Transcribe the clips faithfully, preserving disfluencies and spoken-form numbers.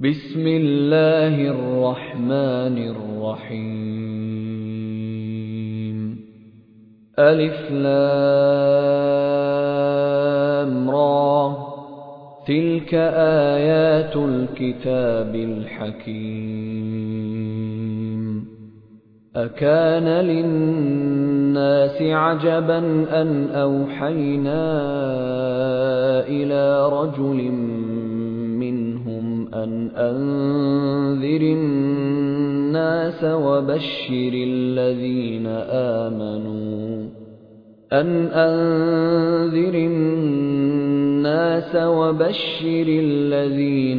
بسم الله الرحمن الرحيم ألف لام را تلك آيات الكتاب الحكيم أكان للناس عجبا أن أوحينا إلى رجل منهم أن أنذر الناس وبشر الذين آمنوا أن أنذر الناس وبشر الذين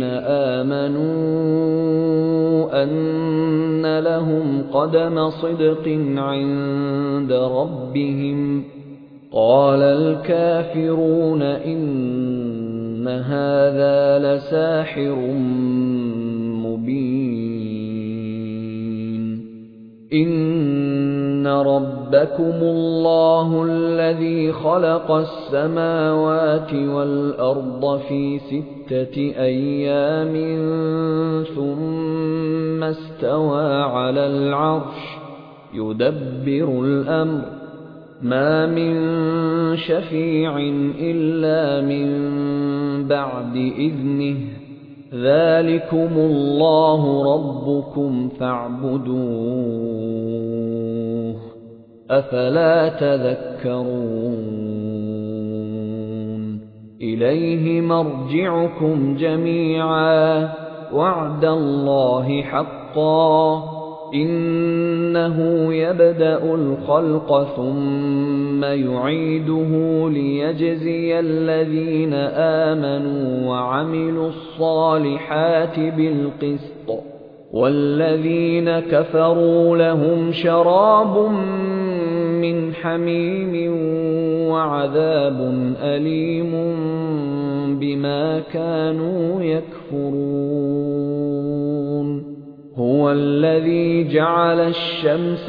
آمنوا أن لهم قدم صدق عند ربهم قال الكافرون إن هذا لساحر مبين إن ربكم الله الذي خلق السماوات والأرض في ستة أيام ثم استوى على العرش يدبر الأمر ما من شفيع إلا من بعد إذنه ذلكم الله ربكم فاعبدوه أفلا تذكرون إليه مرجعكم جميعا وعد الله حقا إنه يبدأ الخلق ثم يعيده ليجزي الذين آمنوا وعملوا الصالحات بالقسط والذين كفروا لهم شراب من حميم وعذاب أليم بما كانوا يكفرون هو الذي جعل الشمس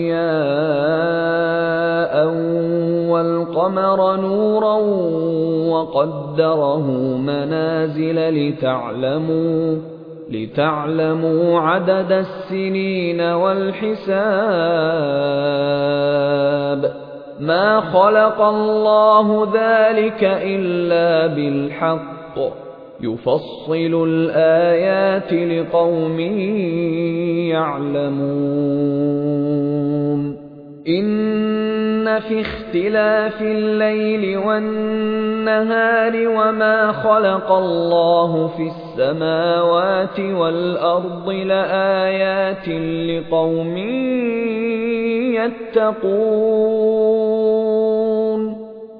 ضياء والقمر نورا وقدره منازل لتعلموا لتعلموا عدد السنين والحساب ما خلق الله ذلك إلا بالحق يفصل الآيات لقوم يعلمون إن في اختلاف الليل والنهار وما خلق الله في السماوات والأرض لآيات لقوم يتقون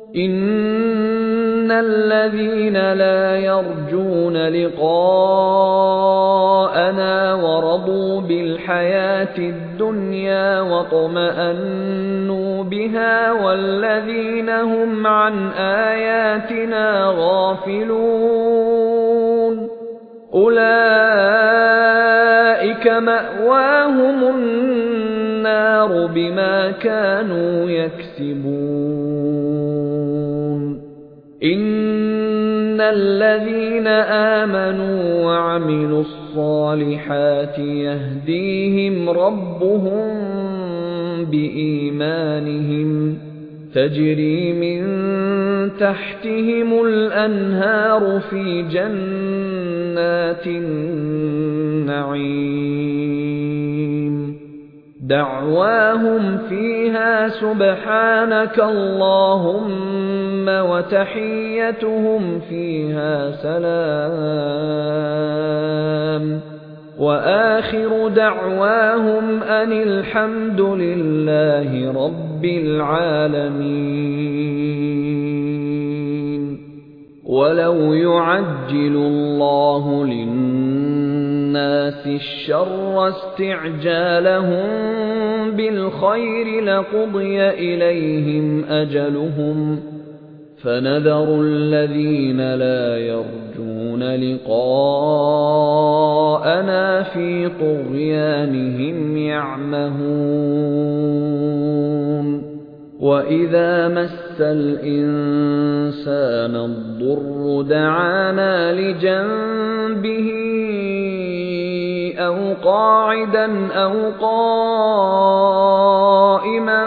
إن الذين لا يرجون لقاءنا ورضوا بالحياة الدنيا واطمأنوا بها والذين هم عن آياتنا غافلون أولئك مأواهم النار بما كانوا يكسبون إن الذين آمنوا وعملوا الصالحات يهديهم ربهم بإيمانهم تجري من تحتهم الأنهار في جنات النعيم دعواهم فيها سبحانك اللهم وتحيتهم فيها سلام وآخر دعواهم أن الحمد لله رب العالمين ولو يعجل الله للناس الشر استعجالهم بالخير لقضي إليهم أجلهم فنذر الذين لا يرجون لقاءنا في طغيانهم يعمهون وَإِذَا مَسَّ الْإِنسَانَ الضُّرُّ دَعَانَا لِجَنبِهِ أَوْ قَاعِدًا أَوْ قَائِمًا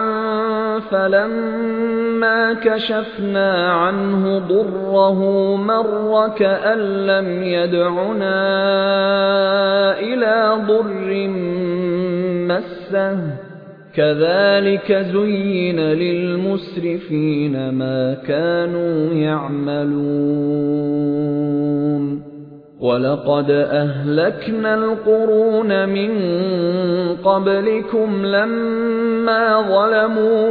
فَلَمَّا كَشَفْنَا عَنْهُ ضُرَّهُ مَرَّ كَأَن لَّمْ يَدْعُنَا إِلَىٰ ضُرٍّ مَّسَّهُ كَذَٰلِكَ زُيِّنَ لِلْمُسْرِفِينَ مَا كَانُوا يَعْمَلُونَ وَلَقَدْ أَهْلَكْنَا الْقُرُونَ مِن قَبْلِكُمْ لَمَّا ظَلَمُوا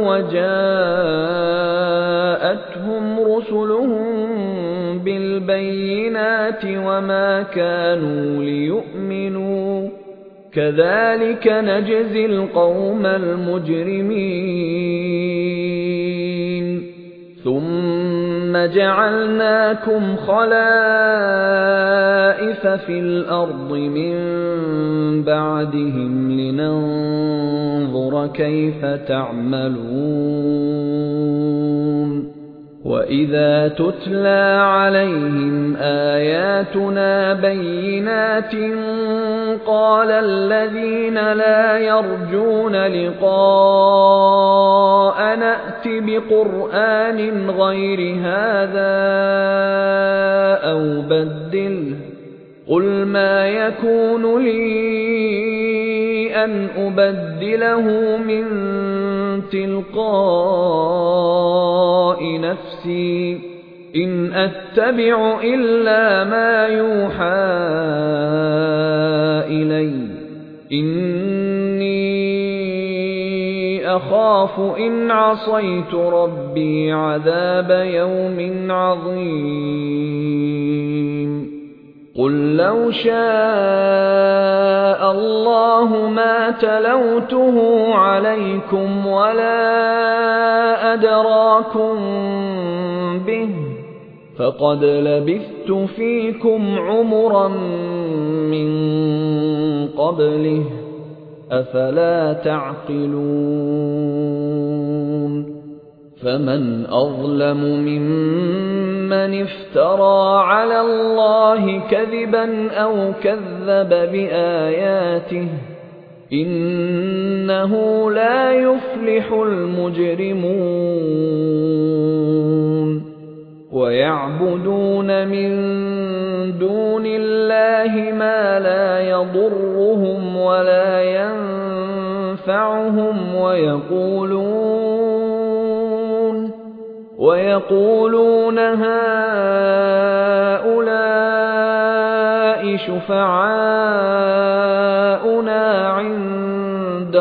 وَجَاءَتْهُمْ رُسُلُهُم بِالْبَيِّنَاتِ وَمَا كَانُوا لِيُؤْمِنُوا كَذَٰلِكَ نَجْزِي الْقَوْمَ الْمُجْرِمِينَ ثُمَّ جَعَلْنَاكُمْ خَلَائِفَ فِي الْأَرْضِ مِن بَعْدِهِمْ لِنَنظُرَ كَيْفَ تَعْمَلُونَ وَإِذَا تُتْلَىٰ عَلَيْهِمْ آيَاتُنَا بَيِّنَاتٍ قَالَ الَّذِينَ لَا يَرْجُونَ لِقَاءَنَا ائْتِ بِقُرْآنٍ غَيْرِ هَٰذَا أَوْ بَدِّلْهُ ۚ قُلْ مَا يَكُونُ لِي أَنْ أُبَدِّلَهُ مِن تِلْقَاءِ نَفْسِي ۖ إِنْ أَتَّبِعُ إِلَّا مَا يُوحَىٰ إِلَيَّ ۖ إِنِّي أَخَافُ إِنْ عَصَيْتُ رَبِّي عَذَابَ يَوْمٍ عَظِيمٍ قُل لَّوْ شَاءَ اللَّهُ مَا تَلَوْتُهُ عَلَيْكُمْ وَلَا أَدْرَاكُم بِهِ ۖ فَقَدْ لَبِثْتُ فِيكُمْ عُمُرًا مِّن قَبْلِهِ ۚ أَفَلَا تَعْقِلُونَ فَمَنْ أَظْلَمُ مِمَّنِ افْتَرَىٰ عَلَى اللَّهِ كَذِبًا أَوْ كَذَّبَ بِآيَاتِهِ ۚ إِنَّهُ لَا يُفْلِحُ الْمُجْرِمُونَ وَيَعْبُدُونَ مِن دُونِ اللَّهِ مَا لَا يَضُرُّهُمْ وَلَا يَنفَعُهُمْ وَيَقُولُونَ وَيَقُولُونَ هَٰؤُلَاءِ شُفَعَاؤُنَا عِندَ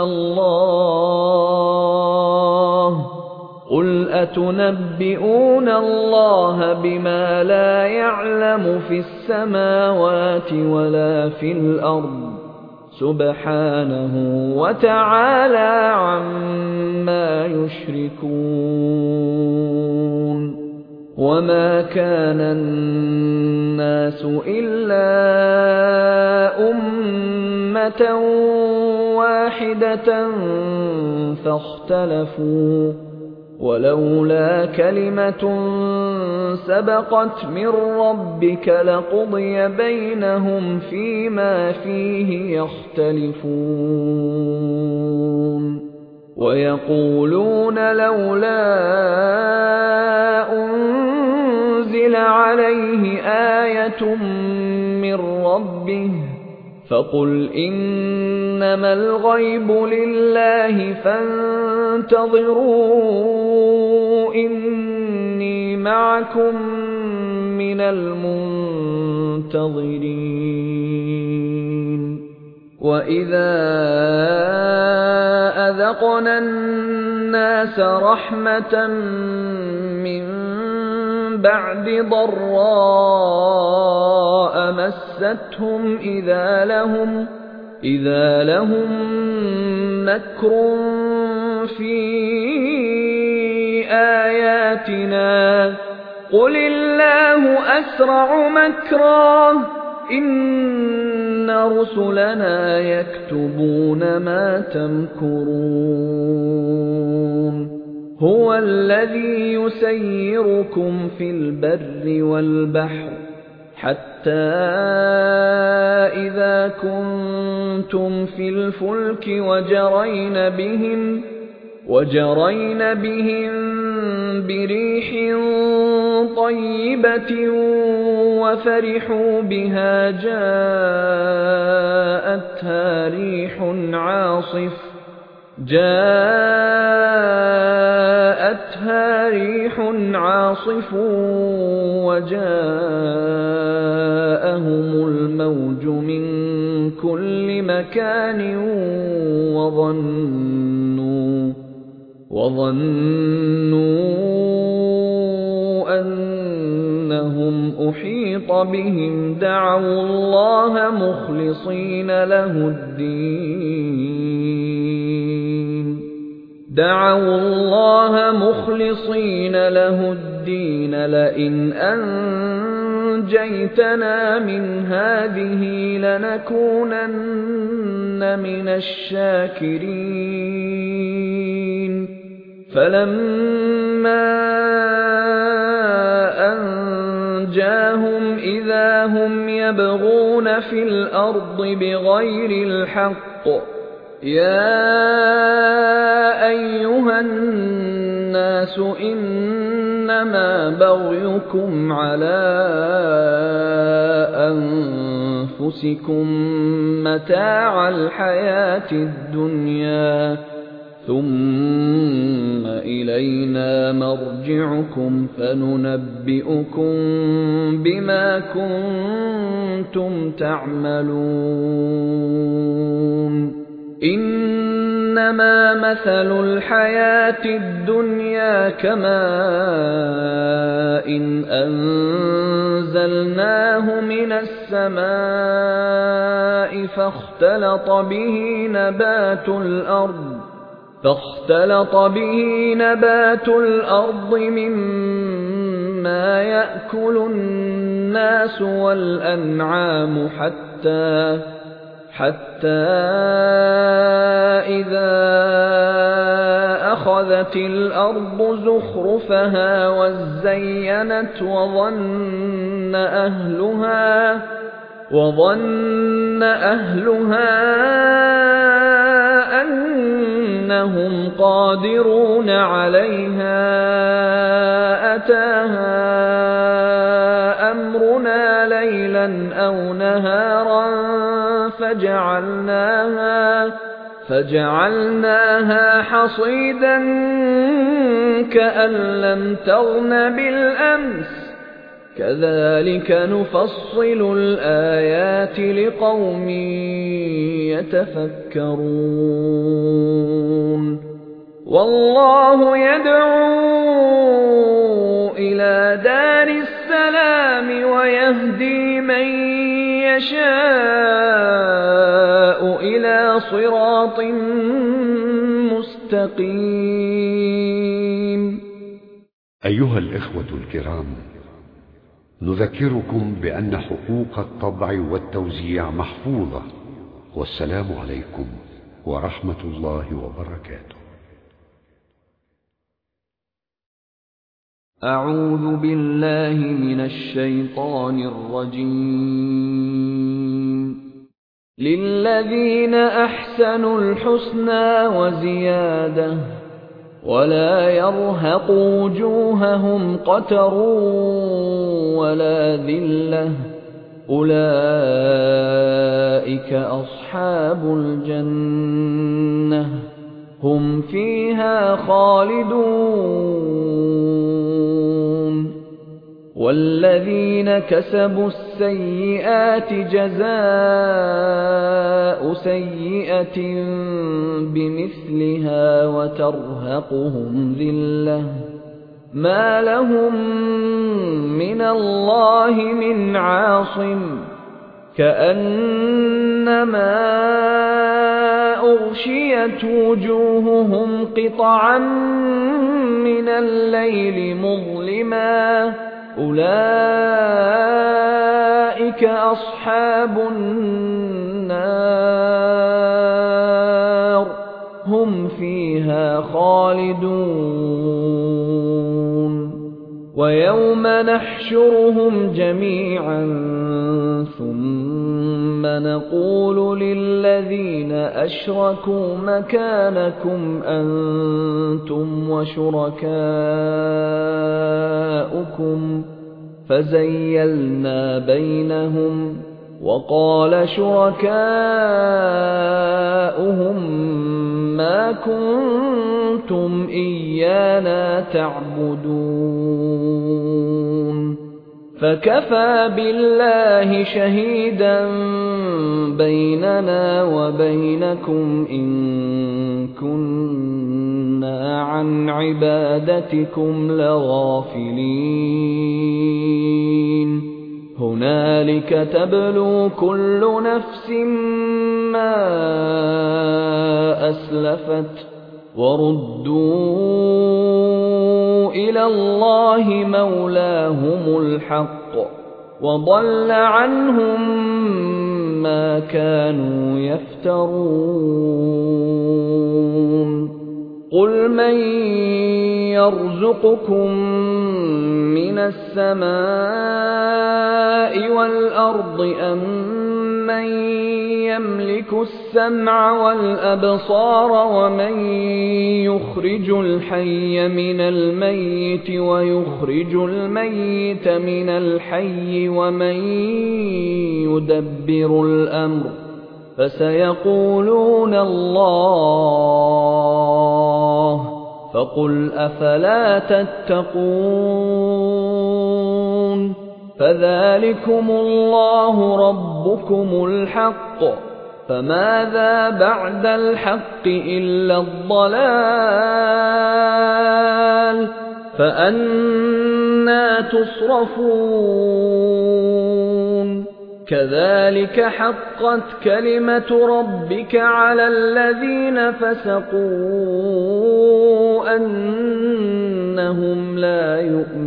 اللَّهِ ۚ قُلْ أَتُنَبِّئُونَ اللَّهَ بِمَا لَا يَعْلَمُ فِي السَّمَاوَاتِ وَلَا فِي الْأَرْضِ ۚ سُبْحَانَهُ وَتَعَالَىٰ عَمَّا يُشْرِكُونَ وَمَا كَانَ النَّاسُ إِلَّا أُمَّةً وَاحِدَةً فَاخْتَلَفُوا ۚ وَلَوْلَا كَلِمَةٌ سَبَقَتْ مِن رَّبِّكَ لَقُضِيَ بَيْنَهُمْ فِيمَا فِيهِ يَخْتَلِفُونَ وَيَقُولُونَ لَوْلَا أُنزِلَ عَلَيْهِ آيَةٌ مِّن رَّبِّهِ ۖ فَقُلْ إِنَّمَا الْغَيْبُ لِلَّهِ فَانتَظِرُوا إِنِّي مَعَكُم مِّنَ الْمُنتَظِرِينَ وَإِذَا أَذَقْنَا النَّاسَ رَحْمَةً مِّن بَعْدِ ضَرَّاءَ مَسَّتْهُمْ إِذَا لَهُمْ إِذَا لَهُم مَّكْرٌ فِي آيَاتِنَا قُلِ اللَّهُ أَسْرَعُ مَكْرًا إِنَّ رُسُلَنَا يَكْتُبُونَ مَا تَمْكُرُونَ هُوَ الَّذِي يُسَيِّرُكُمْ فِي الْبَرِّ وَالْبَحْرِ حتى إذا كنتم في الفلك وجرين بهم وجرين بهم بريح طيبة وفرحوا بها جاءتها ريح عاصف جاءتها ريح عاصف وجاءهم الموج من كل مكان وظنوا وظنوا أنهم أحيط بهم دعوا الله مخلصين له الدين دعوا الله مخلصين له الدين لئن أنجيتنا من هذه لنكونن من الشاكرين فلما أنجاهم إذا هم يبغون في الأرض بغير الحق يا أيها الناس إنما بغيكم على أنفسكم متاع الحياة الدنيا ثم إلينا مرجعكم فننبئكم بما كنتم تعملون إنما مثل الحياة الدنيا كماء إن أنزلناه من السماء فاختلط به نبات الأرض فاختلط به نبات الأرض مما يأكل الناس والأنعام حتى حتى إذا أخذت الأرض زخرفها وزينت وظن أهلها وظن أهلها أنهم قادرون عليها أتاها أمرنا ليلا أو نهارا فجعلناها فجعلناها حصيدا كأن لم تغن بالأمس كذلك نفصل الآيات لقوم يتفكرون والله يدعو إلى دار السلام ويهدي من يشاء إلى صراط مستقيم. أيها الإخوة الكرام، نذكركم بأن حقوق الطبع والتوزيع محفوظة، والسلام عليكم ورحمة الله وبركاته. أعوذ بالله من الشيطان الرجيم. للذين أحسنوا الحسنى وزيادة ولا يرهق وجوههم قتر ولا ذلة أولئك أصحاب الجنة هم فيها خالدون. والذين كسبوا السيئات جزاء سيئة بمثلها وترهقهم ذلة ما لهم من الله من عاصم كأنما أغشيت وجوههم قطعا من الليل مظلما أولئك أصحاب النار هم فيها خالدون. ويوم نحشرهم جميعا ثم نقول للذين أشركوا مكانكم أنتم وشركاؤكم فزيلنا بينهم وقال شركاؤهم ما كنتم إيانا تعبدون فكفى بالله شهيدا بيننا وبينكم إن كنا عن عبادتكم لغافلين هنالك تبلو كل نفس ما أسلفت وردوا إلى الله مولاهم الحق وضل عنهم ما كانوا يفترون قل من يرزقكم من السماء والأرض أم من يملك السمع والأبصار ومن يخرج الحي من الميت ويخرج الميت من الحي ومن يدبر الأمر فسيقولون الله فقل أفلا تتقون فذلكم الله ربكم الحق فماذا بعد الحق إلا الضلال فأنى تصرفون كذلك حقت كلمة ربك على الذين فسقوا أنهم لا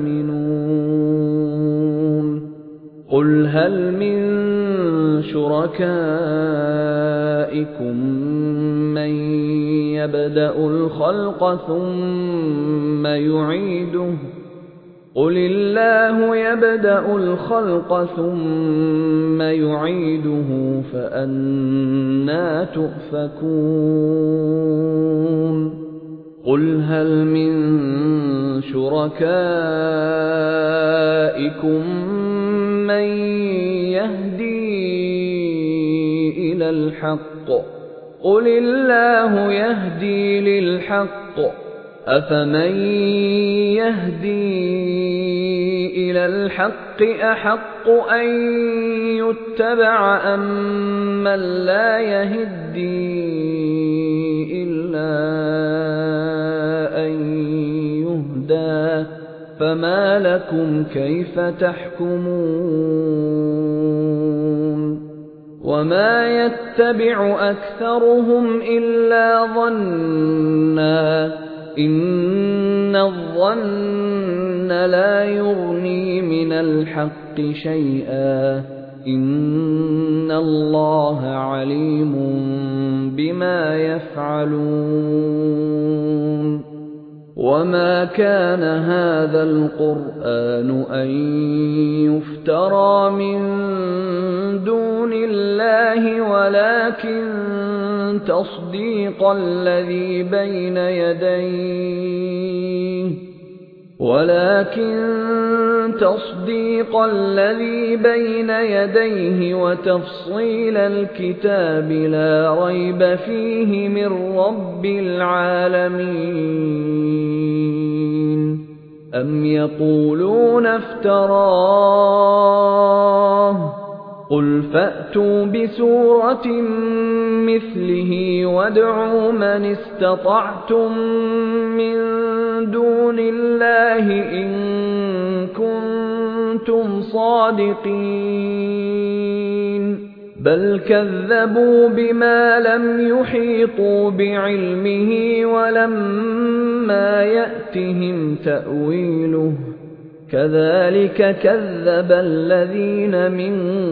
يؤمنون قل هل من شركائكم من يبدأ الخلق ثم يعيده قل الله يبدأ الخلق ثم يعيده فأنى تؤفكون قل هل من شركائكم من يهدي إلى الحق قل الله يهدي للحق أفمن يهدي إلى الحق أحق أن يتبع أم من لا يهدي إلا أن يهدى فما لكم كيف تحكمون وما يتبع أكثرهم إلا ظنًّا إن الظن لا يغني من الحق شيئا إن الله عليم بما يفعلون وما كان هذا القرآن أن يفترى من دون الله ولكن تصديق الذي بين يديه ولكن تصديق الذي بين يديه وتفصيل الكتاب لا ريب فيه من رب العالمين أم يقولون افتراه قل فأتوا بسورة مثله وادعوا من استطعتم من دون الله إن كنتم صادقين بل كذبوا بما لم يحيطوا بعلمه ولما يأتهم تأويله كذلك كذب الذين من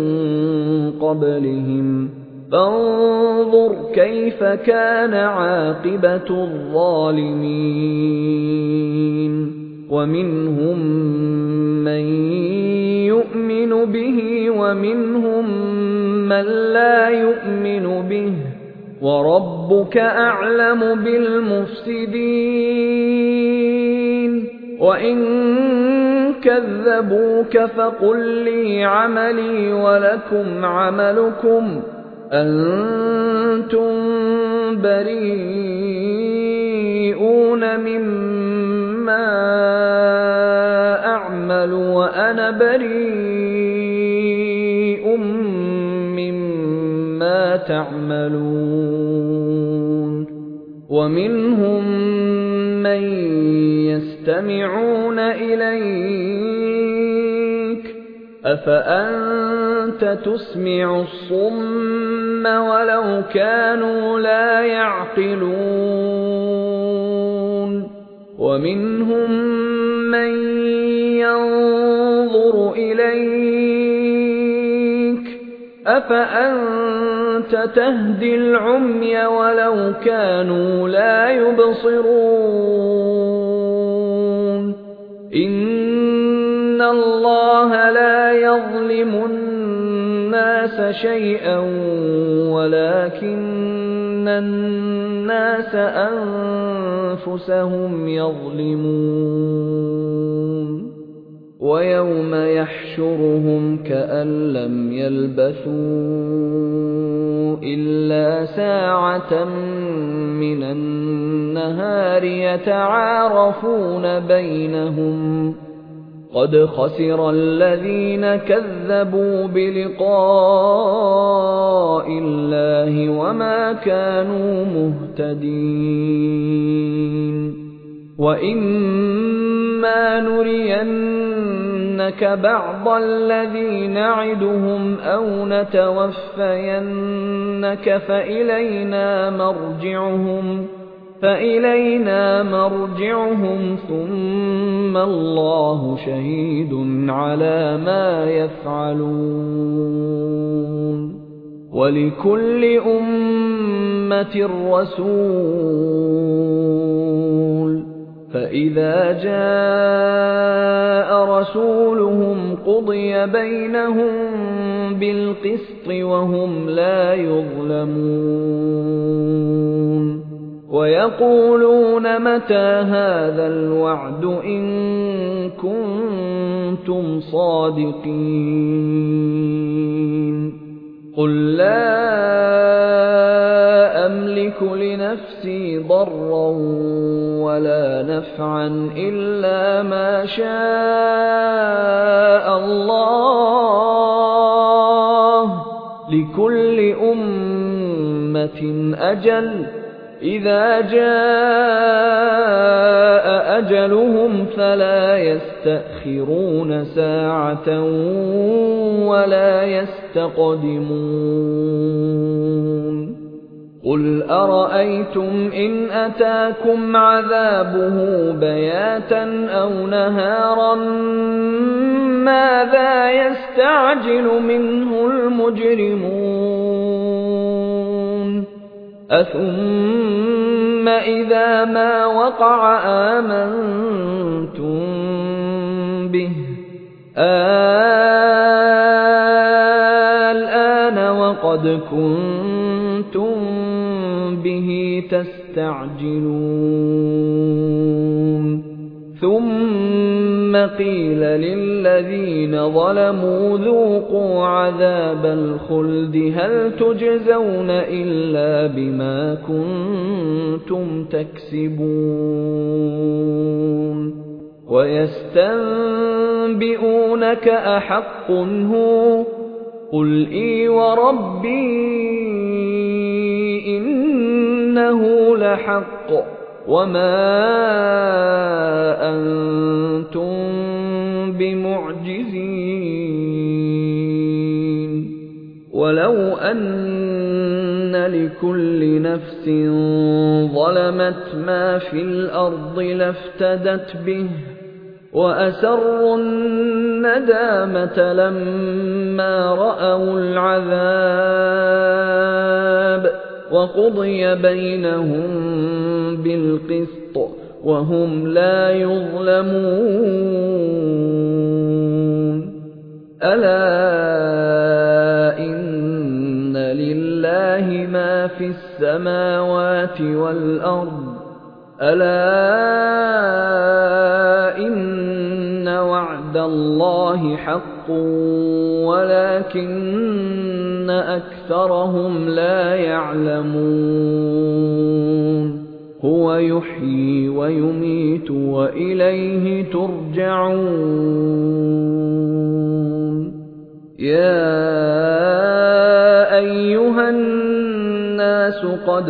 قبلهم فانظر كيف كان عاقبة الظالمين ومنهم من يؤمن به ومنهم من لا يؤمن به وربك أعلم بالمفسدين وإن كذبوك فقل لي عملي ولكم عملكم أنتم بريئون مما أعمل وأنا بريء مما تعملون ومنهم من يستمعون إليك أفأنت تسمع الصم ولو كانوا لا يعقلون ومنهم من ينظر إليك أفأنت تهدي العمي ولو كانوا لا يبصرون إن الله لا يظلم الناس شيئا ولكن الناس أنفسهم يظلمون ويوم يحشرهم كأن لم يلبثوا إلا ساعة من النهار يتعارفون بينهم قد خسر الذين كذبوا بلقاء الله وما كانوا مهتدين وإما نرينك بعض الذي نعدهم أو نتوفينك فإلينا مرجعهم فإلينا مرجعهم ثم الله شهيد على ما يفعلون ولكل أمة رسول فإذا جاء رسولهم قضي بينهم بالقسط وهم لا يظلمون ويقولون متى هذا الوعد إن كنتم صادقين قل لا أملك لنفسي ضرا ولا نفعا إلا ما شاء الله لكل أمة أجل إذا جاء أجلهم فلا يستأخرون ساعة ولا يستقدمون قل أرأيتم إن أتاكم عذابه بياتا أو نهارا ماذا يستعجل منه المجرمون أثم إذا ما وقع آمنتم به الآن وقد كنتم به تستعجلون ثم قيل للذين ظلموا ذوقوا عذاب الخلد هل تجزون إلا بما كنتم تكسبون ويستنبئونك أحق هو قل إي وربي إنه لحق وما أنتم بمعجزين ولو أن لكل نفس ظلمت ما في الأرض لافتدت به وأسروا الندامة لما رأوا العذاب وقضي بينهم بالقسط وهم لا يظلمون ألا إن لله ما في السماوات والأرض ألا إن وعد الله حق ولكن أكثرهم لا يعلمون هو يحيي ويميت وإليه ترجعون يا أيها الناس قد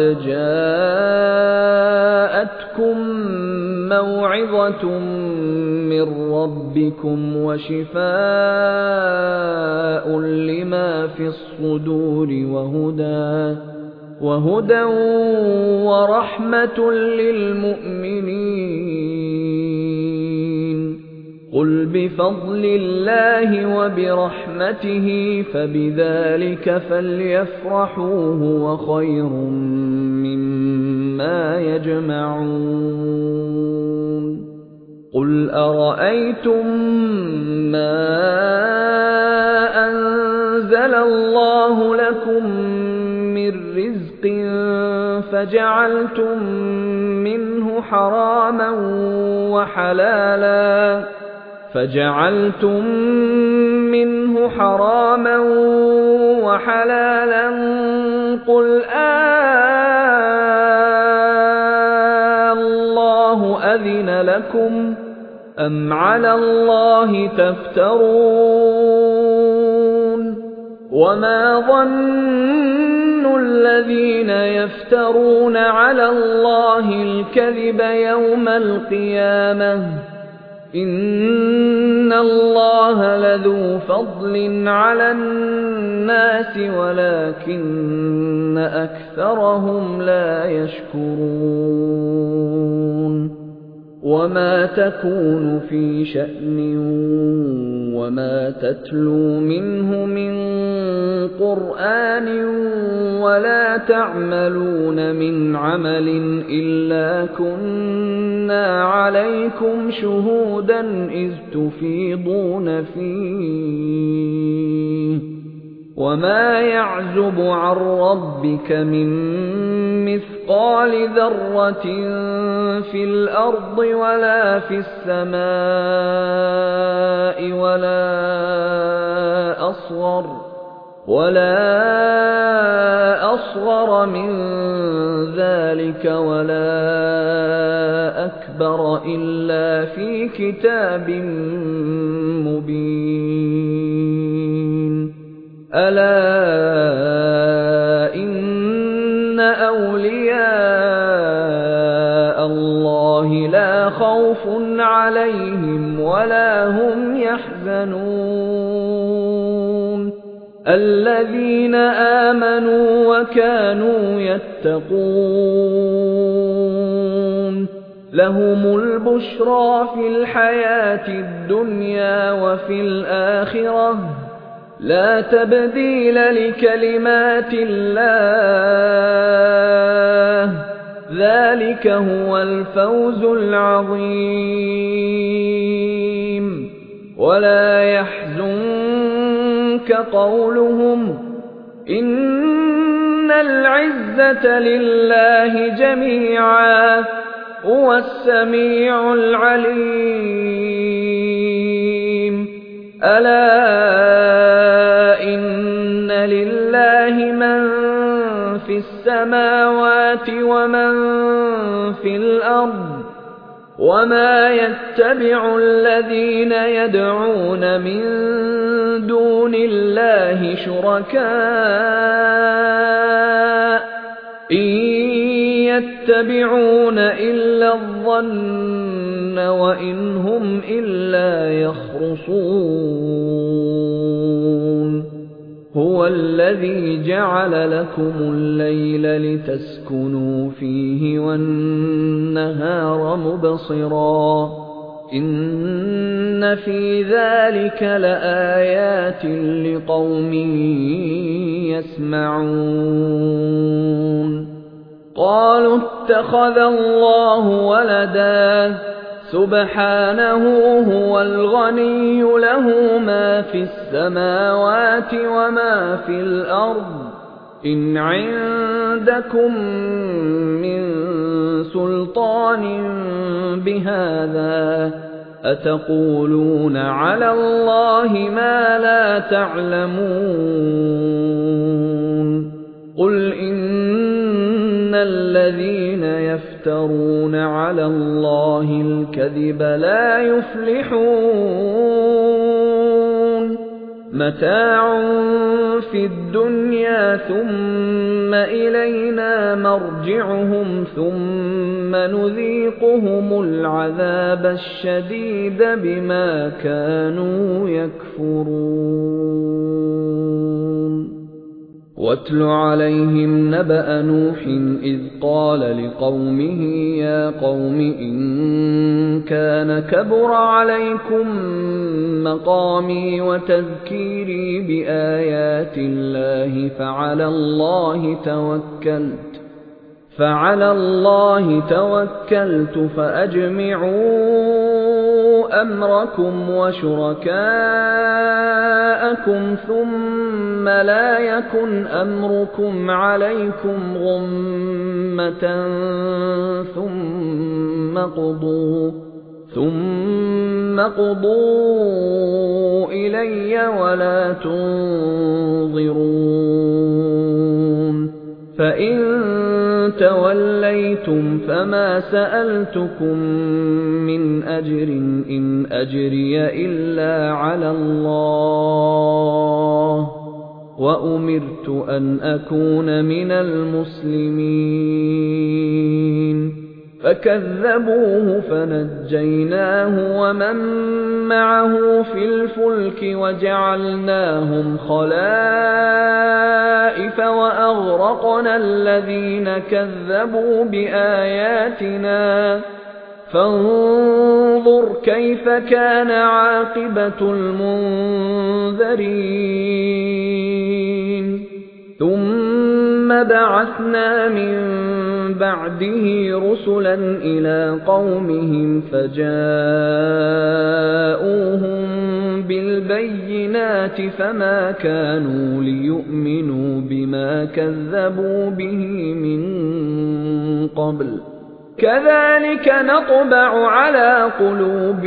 جاءتكم موعظة من ربكم وشفاء لما في الصدور وهدى وهدى ورحمة للمؤمنين قل بفضل الله وبرحمته فبذلك فليفرحوا هو خير مما يجمعون قل أرأيتم ما أنزل الله لكم من رزق فجعلتم منه حراما وحلالا فجعلتم منه حراما وحلالا قل آه الله أذن لكم أم على الله تفترون وما ظن الذين يفترون على الله الكذب يوم القيامة إن الله لذو فضل على الناس ولكن أكثرهم لا يشكرون وما تكون في شأن وما تتلو منه من قرآن ولا تعملون من عمل إلا كنا عليكم شهودا إذ تفيضون فيه وما يعزب عن ربك من مثقال ذرة في الأرض ولا في السماء ولا أصغر ولا أصغر من ذلك ولا أكبر إلا في كتاب مبين ألا إن أولياء الله لا خوف عليهم ولا هم يحزنون الذين آمنوا وكانوا يتقون لهم البشرى في الحياة الدنيا وفي الآخرة لا تبديل لكلمات الله ذلك هو الفوز العظيم ولا يحزنك قولهم إن العزة لله جميعا هو السميع العليم ألا إن لله من في السماوات ومن في الأرض وما يتبع الذين يدعون من دون الله شركاء إن يتبعون إلا الظن وإن هم إلا يخرصون هو الذي جعل لكم الليل لتسكنوا فيه والنهار مبصرا إن في ذلك لآيات لقوم يسمعون قالوا اتخذ الله ولدا سبحانه هو الغني له ما في السماوات وما في الأرض إن عندكم من سلطان بهذا أتقولون على الله ما لا تعلمون قل إن الذين يفترون على الله الكذب لا يفلحون متاع في الدنيا ثم إلينا مرجعهم ثم نذيقهم العذاب الشديد بما كانوا يكفرون واتل عليهم نبأ نوح إذ قال لقومه يا قوم إن كان كبر عليكم مقامي وتذكيري بآيات الله فعلى الله توكلت فعلى الله توكلت فأجمعوا أمركم وشركاءكم ثم لا يكن أمركم عليكم غمة ثم قضوا ثم قضوا إلي ولا تنظرون فإن توليتم فما سألتكم من أجر إن أجري إلا على الله وأمرت أن أكون من المسلمين فكذبوه فنجيناه ومن معه في الفلك وجعلناهم خلائف وأغرقنا الذين كذبوا بآياتنا فانظر كيف كان عاقبة المنذرين ثم بعثنا من بعده رسلا إلى قومهم فجاءوهم بالبينات فما كانوا ليؤمنوا بما كذبوا به من قبل كذلك نطبع على قلوب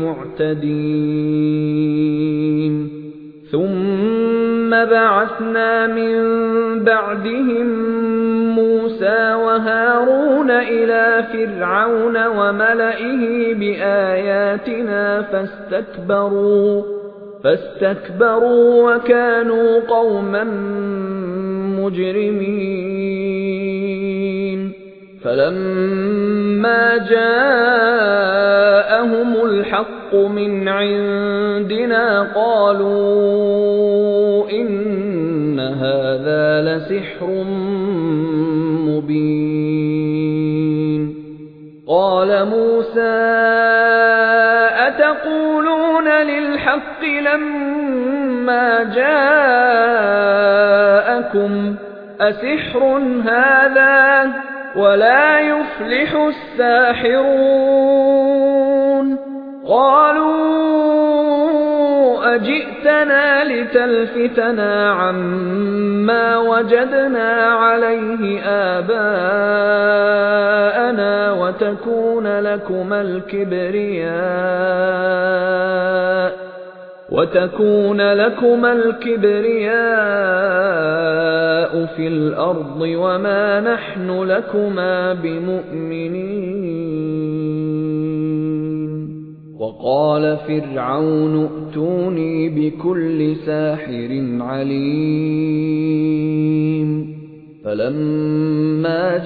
المعتدين ثم بعثنا من بعدهم موسى وهارون إلى فرعون وملئه بآياتنا فاستكبروا فاستكبروا وكانوا قوما مجرمين فلما جاءهم الحق من عندنا قالوا إن هذا لسحر مبين قال موسى أتقولون للحق لما جاءكم أسحر هذا ولا يفلح الساحرون قالوا أجئتنا لتلفتنا عما وجدنا عليه آباءنا وتكون لكما الكبرياء وتكون لكما الكبرياء في الأرض وما نحن لكما بمؤمنين وقال فرعون ائتوني بكل ساحر عليم فلما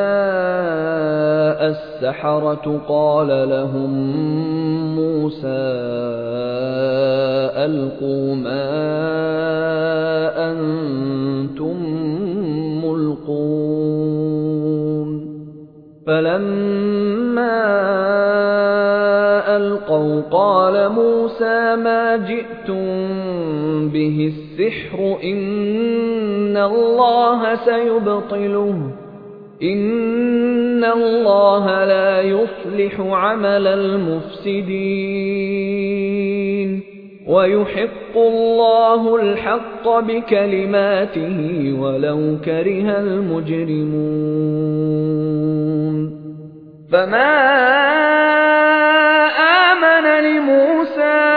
جاء السحرة قال لهم موسى ألقوا ما أنتم ملقون فلما ألقوا قال موسى ما جئتم به السحر إن الله سيبطله إِنَّ اللَّهَ لَا يُصْلِحُ عَمَلَ الْمُفْسِدِينَ وَيُحِقُّ اللَّهُ الْحَقَّ بِكَلِمَاتِهِ وَلَوْ كَرِهَ الْمُجْرِمُونَ فَمَا آمَنَ لِمُوسَىٰ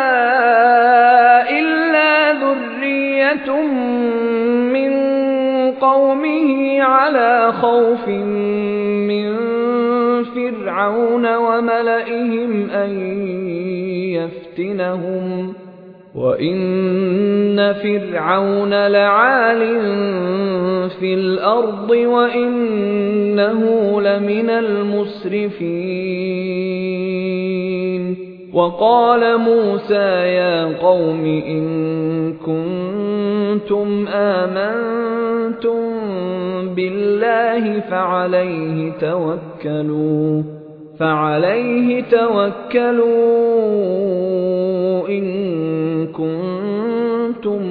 إِلَّا ذُرِّيَّةٌ مِّن قَوْمِهِ عَلَىٰ خَوْفٍ مِّن فِرْعَوْنَ وَمَلَئِهِمْ أَن يَفْتِنَهُمْ وَإِنَّ فِرْعَوْنَ لَعَالٍ فِي الْأَرْضِ وَإِنَّهُ لَمِنَ الْمُسْرِفِينَ وَقَالَ مُوسَىٰ يَا قَوْمِ إِن كُنتُمْ آمَنتُم بِاللَّهِ فَعَلَيْهِ تَوَكَّلُوا فَعَلَيْهِ تَوَكَّلُوا إِن كُنتُم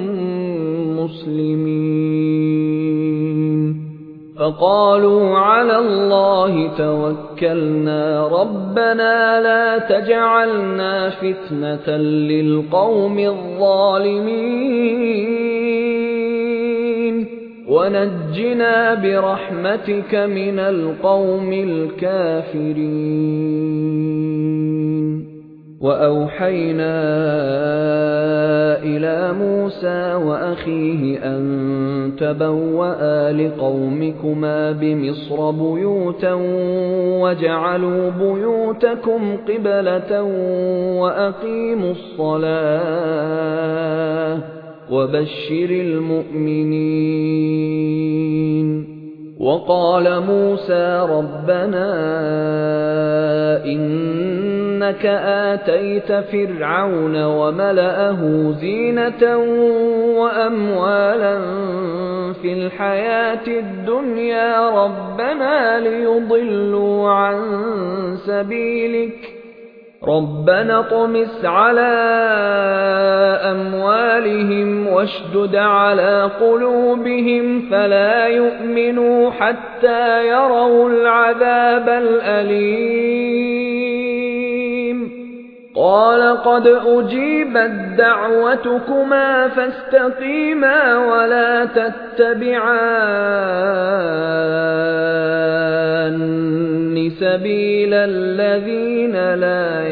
مُّسْلِمِينَ فَقَالُوا عَلَى اللَّهِ تَوَكَّلْنَا رَبَّنَا لَا تَجْعَلْنَا فِتْنَةً لِّلْقَوْمِ الظَّالِمِينَ وَنَجِّنَا بِرَحْمَتِكَ مِنَ الْقَوْمِ الْكَافِرِينَ وَأَوْحَيْنَا إِلَىٰ مُوسَىٰ وَأَخِيهِ أَن تَبَوَّآ لِقَوْمِكُمَا بِمِصْرَ بُيُوتًا وَاجْعَلُوا بُيُوتَكُمْ قِبْلَةً وَأَقِيمُوا الصَّلَاةَ وَبَشِّرِ الْمُؤْمِنِينَ وَقَالَ مُوسَىٰ رَبَّنَا إِنَّكَ آتَيْتَ فِرْعَوْنَ وَمَلَأَهُ زِينَةً وَأَمْوَالًا فِي الْحَيَاةِ الدُّنْيَا رَبَّنَا لِيُضِلُّوا عَن سَبِيلِكَ رَبَّنَا اطْمِسْ عَلَىٰ أَمْوَالِهِمْ وَاشْدُدْ عَلَىٰ قُلُوبِهِمْ فَلَا يُؤْمِنُوا حَتَّىٰ يَرَوُا الْعَذَابَ الْأَلِيمَ قَالَ قَدْ أُجِيبَتْ دَعْوَتُكُمَا فَاسْتَقِيمَا وَلَا تَتَّبِعَانِّ سَبِيلَ الَّذِينَ لَا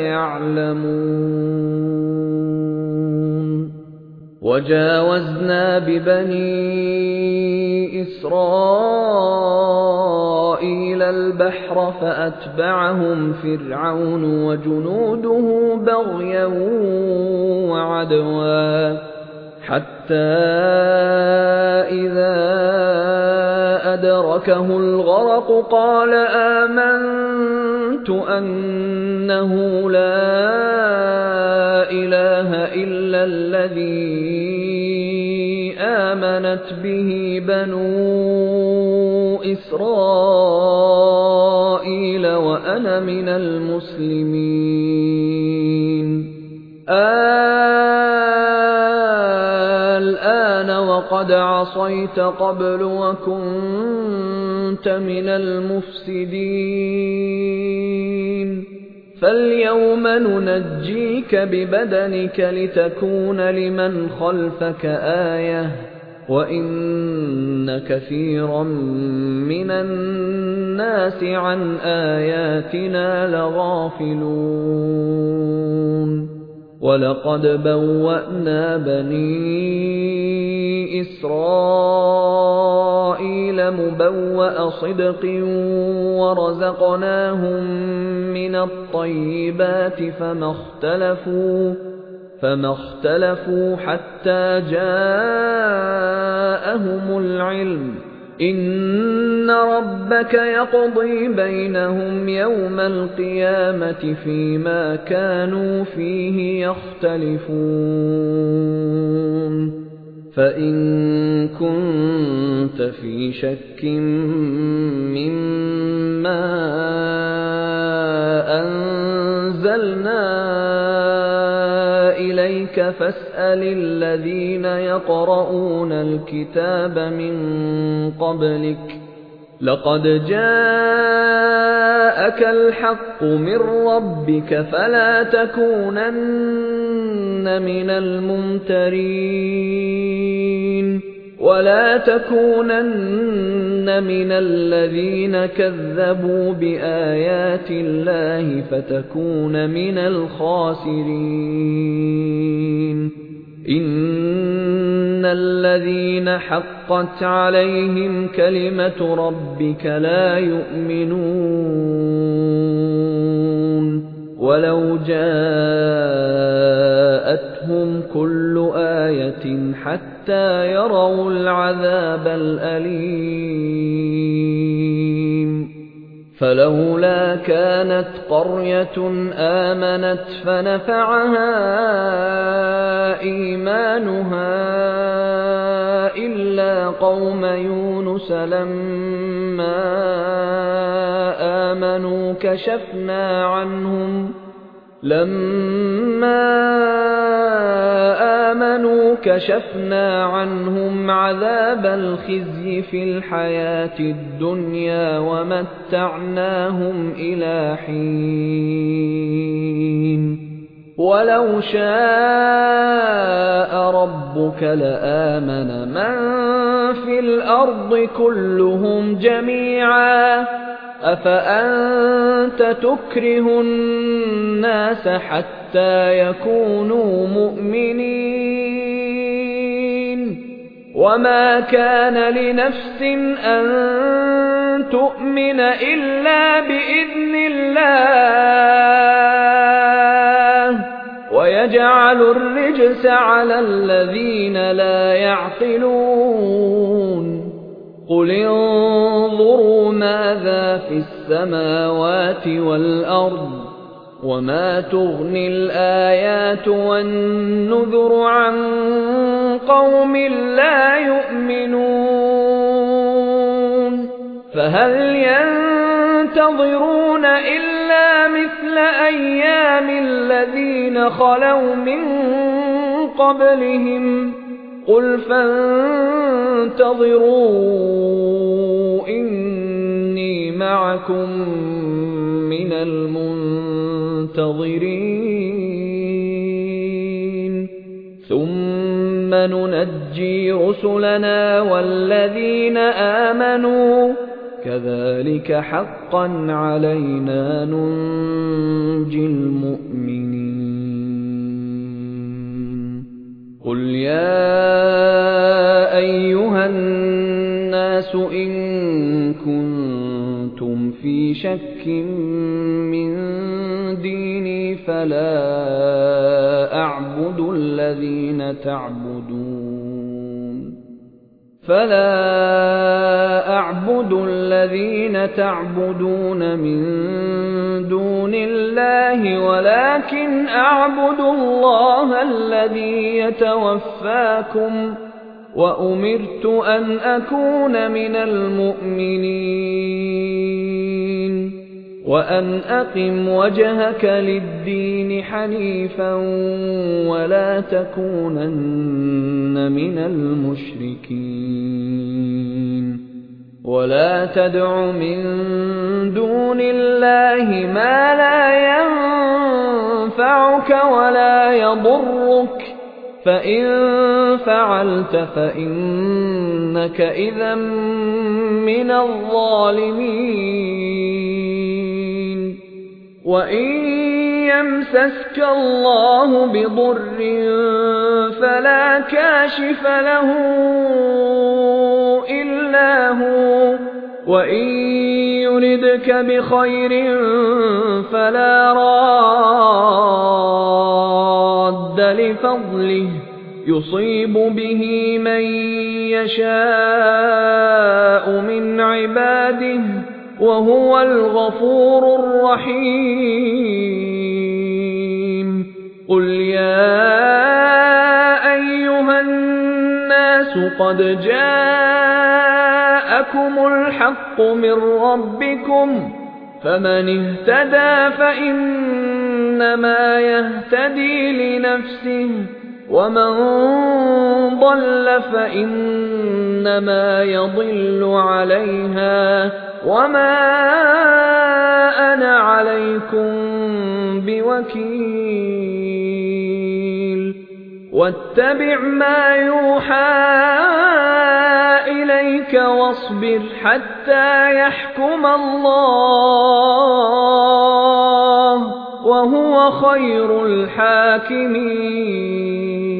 يَعْلَمُونَ وَجَاوَزْنَا بِبَنِي إِسْرَائِيلَ الْبَحْرَ فَأَتْبَعَهُمْ فِرْعَوْنُ وَجُنُودُهُ بَغْيًا وَعَدْوًا حَتَّىٰ إِذَا أَدْرَكَهُ الْغَرَقُ قَالَ آمَنتُ أَنَّهُ لَا إِلَٰهَ إِلَّا الَّذِي آمَنَتْ بِهِ بَنُو إِسْرَائِيلَ وَأَنَا مِنَ الْمُسْلِمِينَ الْآنَ وَقَدْ عَصَيْتَ قَبْلُ وَكُنتَ مِنَ الْمُفْسِدِينَ فَالْيَوْمَ نُنَجِّيكَ بِبَدَنِكَ لِتَكُونَ لِمَنْ خَلْفَكَ آيَةً وَإِنَّ كَثِيرًا مِّنَ النَّاسِ عَنْ آيَاتِنَا لَغَافِلُونَ وَلَقَدْ بَوَّأْنَا بَنِي إِسْرَائِيلَ مُبَوَّأَ صِدْقٍ وَرَزَقْنَاهُم مِّنَ الطَّيِّبَاتِ فَمَا اخْتَلَفُوا فَمَا اخْتَلَفُوا حَتَّىٰ جَاءَهُمُ الْعِلْمُ إِنَّ رَبَّكَ يَقْضِي بَيْنَهُمْ يَوْمَ الْقِيَامَةِ فِيمَا كَانُوا فِيهِ يَخْتَلِفُونَ فَإِن كُنتَ فِي شَكٍّ مِّمَّا أَنزَلْنَا إِلَيْكَ فَاسْأَلِ الَّذِينَ يَقْرَؤُونَ الْكِتَابَ مِن قَبْلِكَ لقد جاءك الحق من ربك فلا تكونن من الممترين ولا تكونن من الذين كذبوا بآيات الله فتكون من الخاسرين إن الذين حقت عليهم كلمة ربك لا يؤمنون ولو جاءتهم كل آية حتى يروا العذاب الأليم فلولا كانت قرية آمنت فنفعها إيمانها إلا قوم يونس لما آمنوا كشفنا عنهم لما آمنوا كشفنا عنهم عذاب الخزي في الحياة الدنيا ومتعناهم إلى حين ولو شاء ربك لآمن من في الأرض كلهم جميعا أفأنت تكره الناس حتى يكونوا مؤمنين وما كان لنفس أن تؤمن إلا بإذن الله ويجعل الرجس على الذين لا يعقلون قل انظروا ماذا في السماوات والأرض وما تغني الآيات والنذر عن قوم لا يؤمنون فهل ينتظرون إلا مثل أيام الذين خلوا من قبلهم قل فانتظروا إني معكم من المنتظرين ثم ننجي رسلنا والذين آمنوا كذلك حقا علينا ننجي المؤمنين قل يا أيها الناس إن كنتم في شك من ديني فلا أعبد الذين تعبدون فلا أعبد الذين تعبدون من دون الله ولكن أعبد الله الذي يتوفاكم وأمرت أن أكون من المؤمنين وأن أقم وجهك للدين حنيفا ولا تكونن من المشركين ولا تدع من دون الله ما لا ينفعك ولا يضرك فإن فعلت فإنك إذا من الظالمين وإن يمسسك الله بضر فلا كاشف له إلا هو وإن يردك بخير فلا راد لفضله يصيب به من يشاء من عباده وهو الغفور الرحيم قل يا أيها الناس قد جاءكم الحق من ربكم فمن اهتدى فإنما يهتدي لنفسه ومن ضل فإنما يضل عليها وما أنا عليكم بوكيل واتبع ما يوحى إليك واصبر حتى يحكم الله وهو خير الحاكمين.